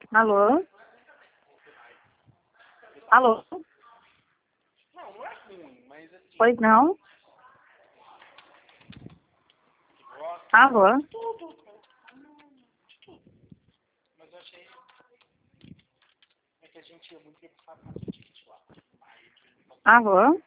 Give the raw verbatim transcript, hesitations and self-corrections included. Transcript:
Alô? Alô? Não, não é ruim, mas assim... Pois não? Gosta, Alô? tudo. De tudo. Mas eu achei... É que a gente ia muito tempo pra fazer ticket lá. Aí, Alô?